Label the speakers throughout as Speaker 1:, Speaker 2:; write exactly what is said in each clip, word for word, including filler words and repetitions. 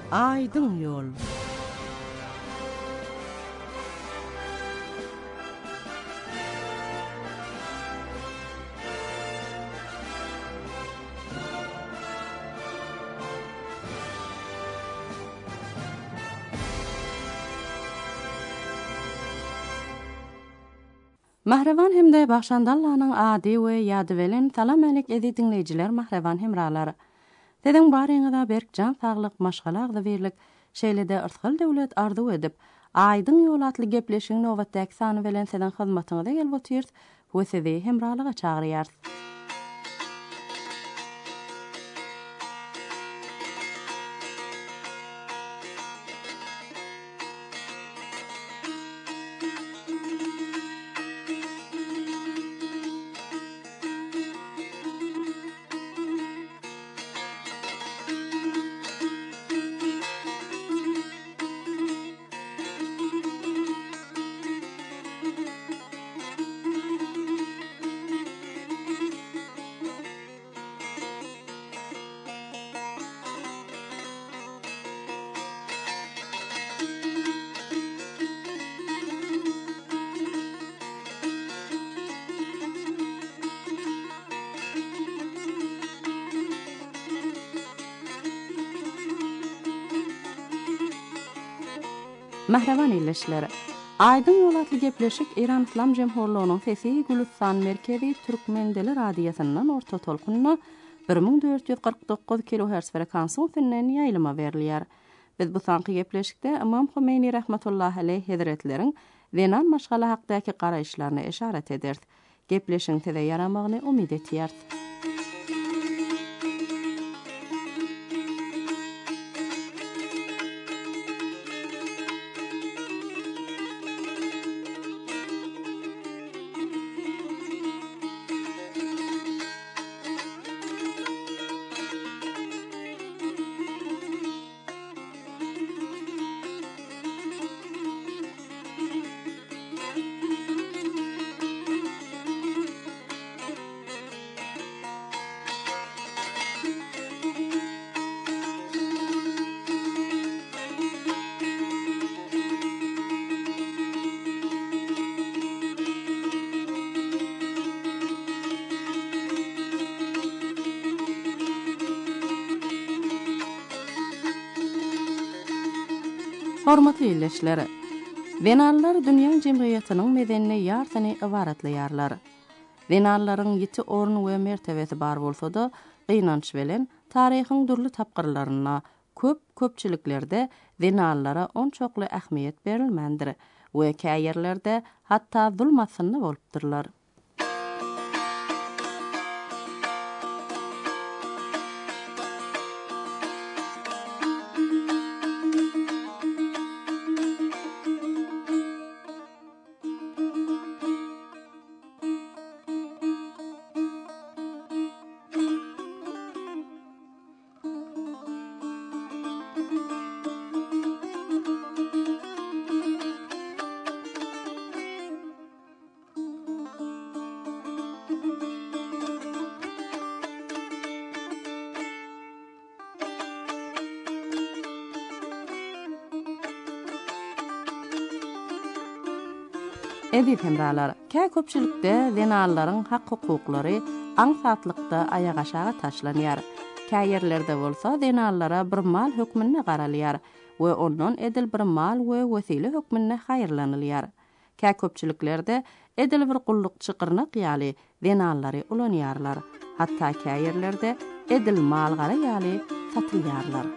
Speaker 1: Aydın yol. Mahrevan hemde Baxşandallanyň ady we ýady bilen salam alek edi dinleýijiler, Mahrevan hemralary. Dedin baryňyza berkjan saglyk maşgalagda berlik şeýlede ırtgal döwlet arzu edip, aýdyň ýolatly gepleşiň nowatdaky sany bilen seden hyzmatyňyza gelip otyrs, we sizi hemralyga çagyrýar. Mahrevan illeşleri. Aydın ýolatly gepleşik İran İslam Jemhurluğunyň Sesi Gülistan Merkezi Türkmendeli radiýasyndan orta tolkunna bir ming dört ýüz gyrk dokuz kilohertz frekansyň üstünden ýaýlyma berilýär. Biz bu sanky gepleşikde Imam Homeini rahmetullahi aleyh hazretleriň Venan maşgala hakdaky garaýşlaryna eşaret eder. Gepleşiň tede ýaramagyny umyt etýär. Hormatly illeşleri. Venallar dünýä jemgyýetiniň medenine ýartyny ibaratlaýarlar. Venallaryň ýeti orun we mertebesi bar bolsa-da, gynanç bilen taryhyň durly tapgyrlaryna köp köpçiliklerde venallara onçokly ähmiýet berilmendir we käýerlerde hatda zulmasyny bolupdyrlar. Edip hemralar, kä köpçilikde venallaryň hak hukuklary aňsatlykda aýak aşağı taşlanýar. Kä ýerlerde bolsa venallara bir mal hökmüne garalýar we ondan edil bir mal we wesile hökmüne haýyrlanylýar. Kä köpçiliklerde edil bir gulluk çykyrnak ýaly venallary ulanýarlar. Hatda kä ýerlerde edil mal gara ýaly satylýarlar.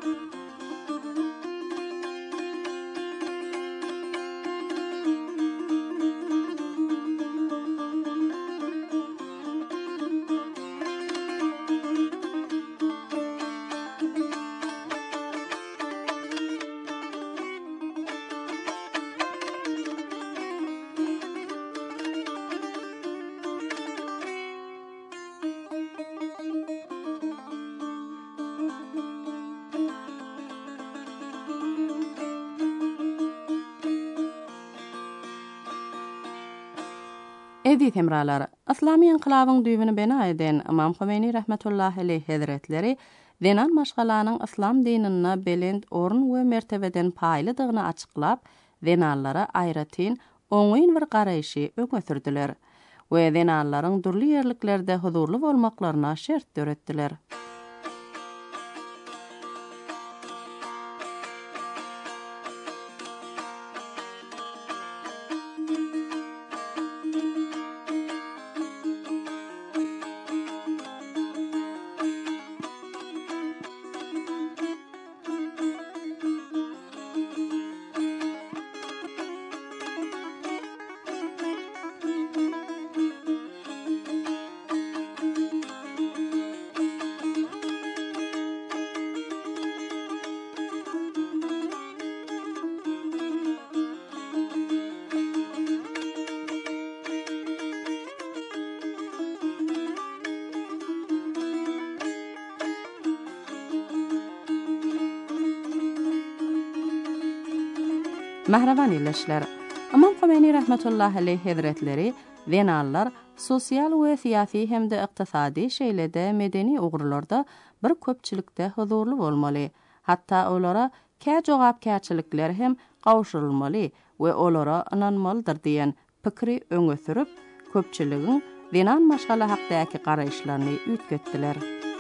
Speaker 1: Edip hemralar, Islami inqilabyň düýbüni bena eden Imam Homeini rahmetullahi aleyh hazretleri zenan maşgalanyň islam dinine belend orun we mertebeden paýlydygyny açyklap, zenanlara aýratyn oňyn bir garaýşy öňe we zenanlaryň durly ýerliklerde huzurly bolmaklaryna şert döretdiler. Mahravan illeşler. Imam Khomeini rahmetullahi aleyh hazretleri zenanlar sosial we siyasi hem de iqtisadi şeýlede medeni ugrularda bir köpçülikde huzurly bolmaly. Hatta olara kä jogapkärçilikler hem gawşurulmaly we olara inanmalydyr diýen pikri öňe sürüp, köpçüligiň zenan maşgala hakdaky garaýşlaryny üýtgetdiler.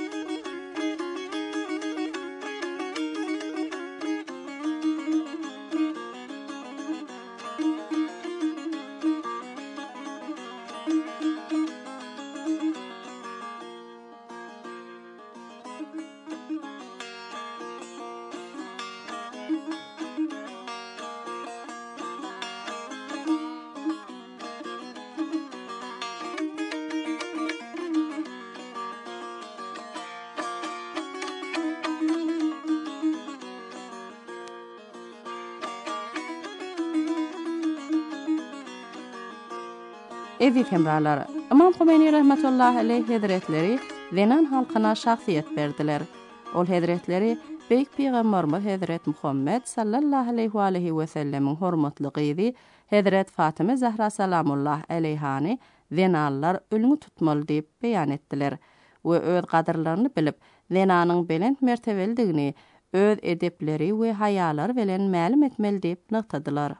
Speaker 1: Eziz hemralar, Imam Khomeini rahmetullahi aleyh hazretleri zenan halkyna şahsiýet berdiler. Ol hazretleri Beýik Peýgamberimiz Hazret Muhammed sallallahu aleyhi we alihi we sellemiň hormatly gyzy Hazret Fatıma Zahra salamullah aleyhany zenanlar ölüňi tutmaly diýip beýan etdiler we öz gadyrlaryny bilip, zenanyň belend mertebelidigini öz edepleri we haýalary bilen ma'lum etmeli diýip nyktadylar.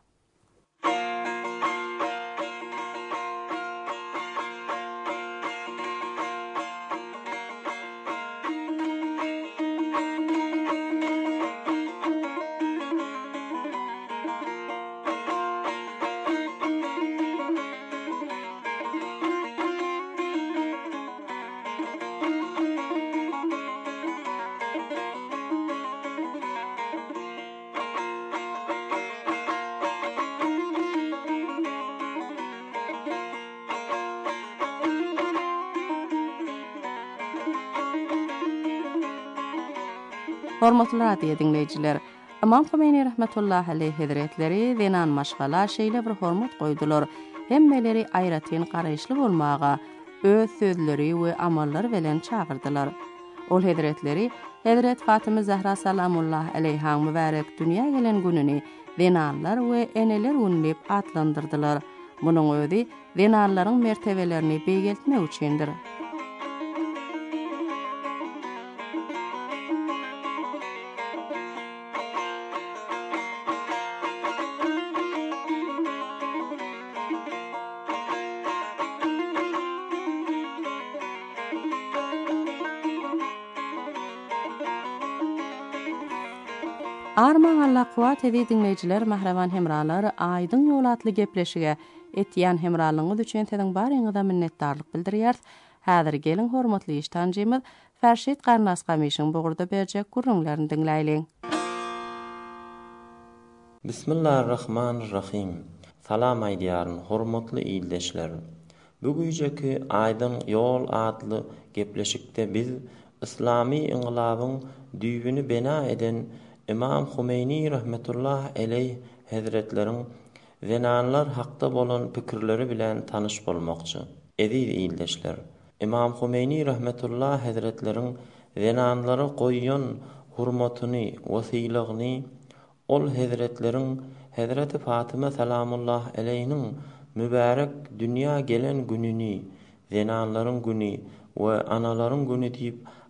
Speaker 1: Hormatly radio dinleyijiler, Imam Khomeini rahmetullahi aleyh hazretleri zenan maşgala şeýle bir hormat goýdular. Hemmeleri aýratyn garaýşly bolmaga, öz sözleri we amallary bilen çagyrdylar. Ol hazretleri Hazret Fatıma Zahra salamullah aleyha mübarek dünýä gelen gününi zenanlar we eneler günü atlandyrdylar. Munyň özi zenanlaryň mertebelerini beýgeltmek üçindir. Arman Allah kuwat edi dinleyijiler, mahravan hemralar, aýdyň ýolatly gepleşige etýän hemralygyňyz üçin seziň baryňyza minnetdarlyk bildirýär. Häzir gelin hormatly iştanjymyz Ferşit Garnas Gamişiň bugurda berjek gurrunlaryny dinläýin.
Speaker 2: Bismillahirrahmanirrahim. Salam aýdýaryn hormatly ýyldaşlar. Bu güýjeki aýdyň ýol adly gepleşikde biz islami inqilabyň düýbüni bena eden İmam Khomeini rahmetullah aleyh hazretleriň zenanlar hakda bolan pikirleri bilen tanış bolmakçy. Eziz ýyldaşlar, İmam Khomeini rahmetullah hazretleriň zenanlara goýýan hurmatyny, wasylygyny ol hazretleriň Hazreti Fatıma salamullah aleyhiniň mübarek dünýä gelen gününi, zenanlaryň güni we analaryň güni diýip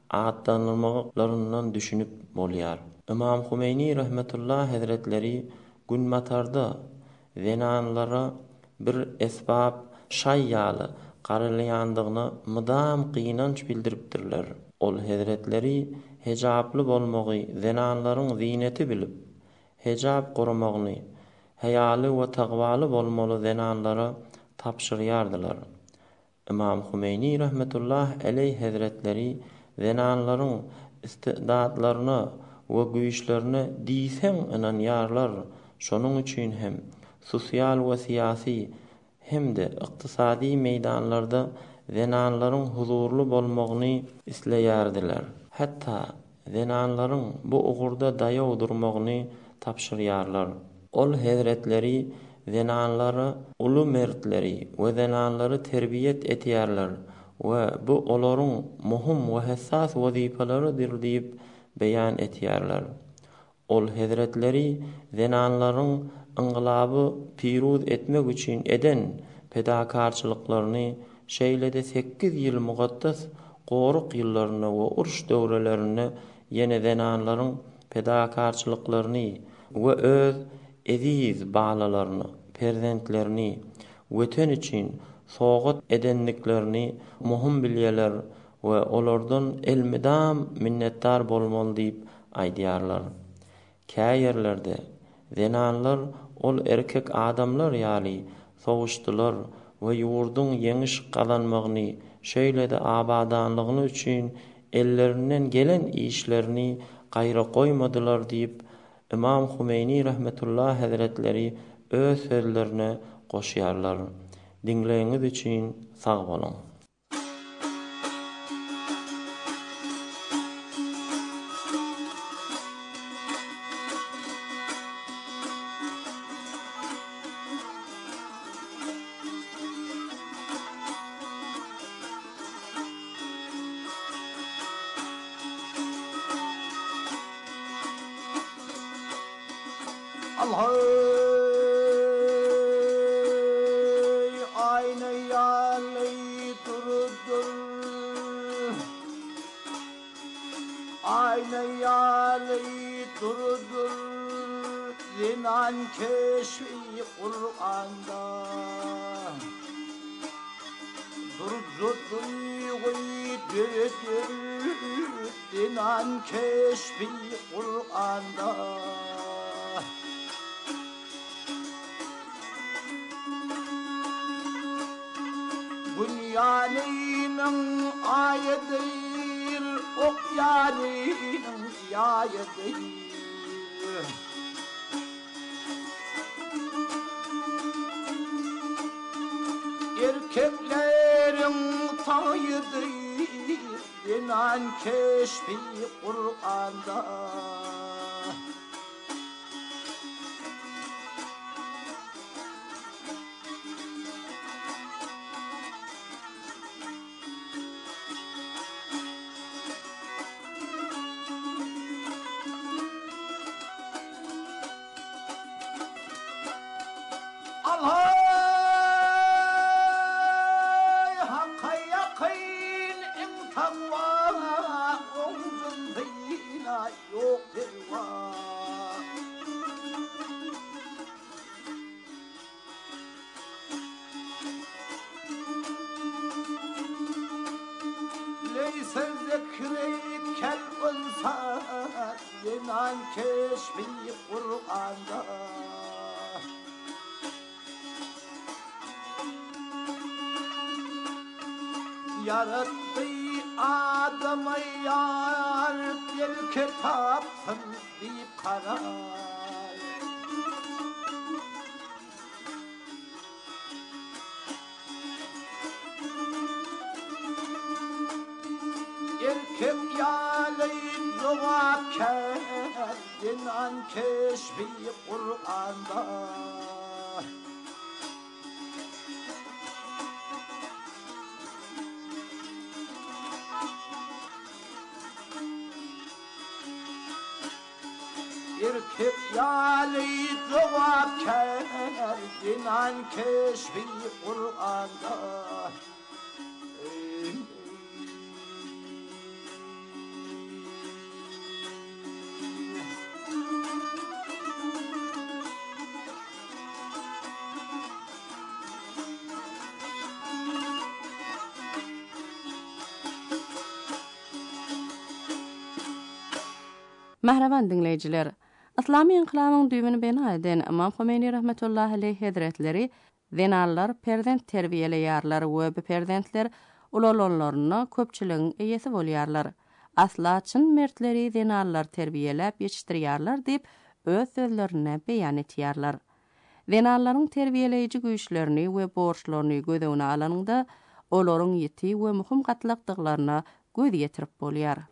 Speaker 2: aatlanylmalaryndan düşünüp bolýar. İmam Humeyni rahmetullah hazretleri gün matarda zenanlara bir esbab şaýýaly garalýandygyny mydam gynanç bildiripdirler. Ol hazretleri hejably bolmagy zenanlaryň zineti bilip, hejab goramagyny, hayaly we tagwaly bolmaly zenanlara tapşyrýardylar. İmam Humeyni rahmetullah aleyh hazretleri zenanlaryň istidadlaryna we güýçlerine diýsen inanýarlar. Şonuň üçin hem sosial we siýasy hem-de ykdysady meýdanlarda zenanlaryň huzurly bolmagyny isleýärdiler. Hatda zenanlaryň bu ugurda daýaw durmagyny tapşyrýarlar. Ol hazretleri zenanlary uly mertleri we zenanlary terbiyet etýärler we bu olaryň muhim we hassas wazifalarydyr diýip beýan etýärler. Ol hazretleri zenanlaryň inqilaby piruz etmek üçin eden pedakarçylyklaryny şeýlede sekiz ýyl mugattas goruk ýyllaryna we uruş döwrelerini ýene zenanlaryň pedakarçylyklaryny we öz eziz balalaryny, perzentlerini weten üçin sogat edenliklerini muhim bilýärler we olardan elmidam minnetdar bolmaly diýip aýdýarlar. Käýerlerde zenanlar ol erkek adamlar ýaly sowuşdylar we ýurdun ýeňiş gazanmagyny şeýlede abadanlygyny üçin ellerinden gelen işlerini gaýra goýmadylar diýip İmam Humeyni rahmetullah hazretleri öz sözlerine goşýarlar. Dinleýiňiz üçin sag bolun.
Speaker 3: Allah ayna yalay durdur, ayna yalay durdur, zinan keşfi Kur'an'da durdur duyguy zinan keşfi Kur'an'da. Bunyanının ayetidir, okyanının ayetidir. Erkeklerin tayıdır, inan keşfi Kur'an'da. Allah hakka yakın imtanva omzun dina yok derva. Leyse zekri kel unsa yenan keşfi Kur'an'da. Yarattı Adam'ı yar bir kitapsın deyip karar. Erkek yâleyin cevapkâr inan keşfi Kur'an'da. Erkek yâli cevapkâr inan keşfi Kur'an'da.
Speaker 1: Mahraban dinleyijiler, İslami inqilabın düýbüni bena eden Imam Khomeini rahmetullahi aleyhi hazretleri zenallar perzent terbiyeleýärler we bu perzentler ulalonlaryny köpçüligiň eýesi bolýarlar. Asla çyn mertleri zenallar terbiýelep ýetişdirýärler diýip öz sözlerine beýan etýärler. Zenallaryň terbiýeleýiji güýçlerini we borçlaryny gödegine alanyňda olaryň ýeti we muhim gatlakdyklaryna göz ýetirip bolýar.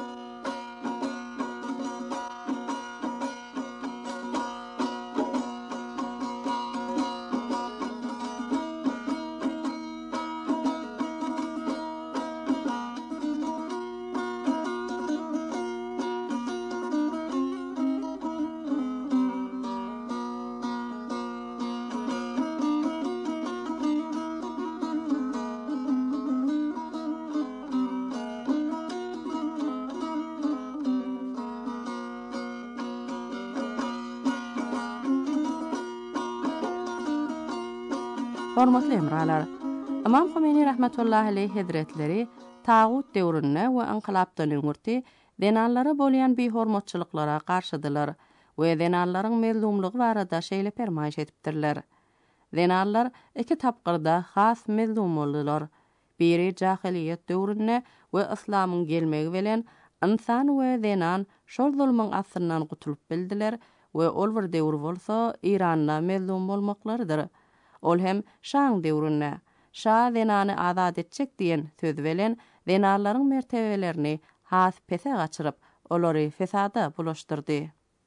Speaker 1: Hormatly emralar, Imam Khomeini rahmetullahi aleyhi hazretleri tağut döwründe we inqilabdan öňürti denallara bolýan bir hormatçylyklara garşydylar we denallaryň mezlumlygy barada şeýle permaýş etipdirler. Denallar iki tapgyrda has mezlum boldylar. Biri jahiliýet döwründe we islamyň gelmegi bilen insan we denan şol zulmyň asryndan gutulyp bildiler we ol bir döwür bolsa Iranda mezlum bolmaklarydyr. Ol hem şaň döwründe şa denany azat etjek diýen söz bilen denallaryň mertebelerini has pese gaçyryp olary fesada bulaşdyrdy.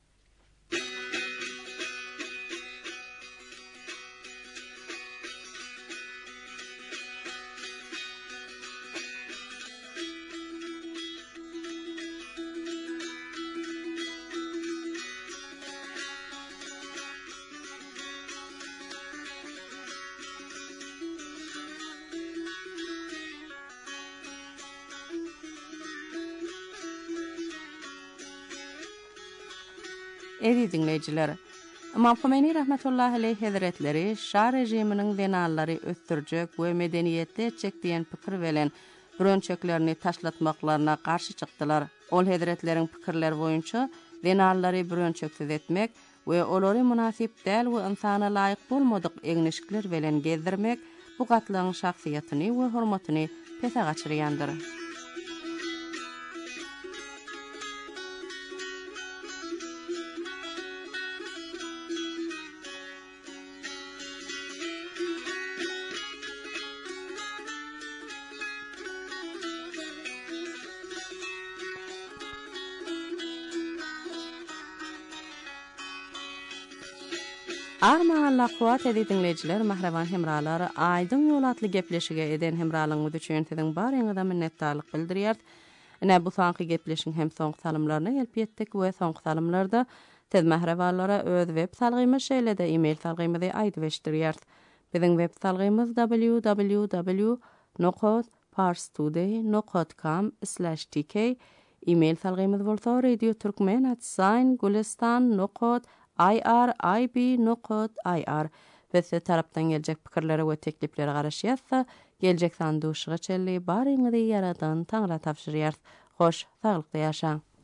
Speaker 1: Ezi dinleyijiler, Imam Khomeini rahmetullahi aleyhi hazretleri Şah rejiminiň denallary östürjek we medeniýetde etjek diýen pikir bilen bürönçeklerini taşlatmaklaryna garşy çykdylar. Ol hazretleriň pikirleri boýunça denallary bürönçeksiz etmek we olary munasip däl we insana laýyk bolmadyk eňneşikler bilen gezdirmek bu gatlagyň şahsiýetini we hormatyny pese gaçyrýandyr. Armağanla kuwat edi dinleyijiler, mahraban hemralar, aýdyň ýolatly gepleşige eden hemralygyňyz üçin siziň baryňyza minnetdarlyk bildirýär. Ene bu soňky gepleşiň hem soňky salymlaryna gelip ýetdik we soňky salymlarda tez mahrabanlara öz web salgymyz şeýle-de e-mail salgymyzy aýdyp Biziň web salgymyz w w w nokta parstoday nokta com slash t k. E-mail salgymyz bolsa radio turkmen at gulistan nokta irib nokta ir. Bizi tarapdan geljek pikirlere we teklipleri garaşýarsa, geljek sanduşyga çelli baryňyzy yaradan taňra tapşyrýar. Hoş, saglyklykda ýaşaň.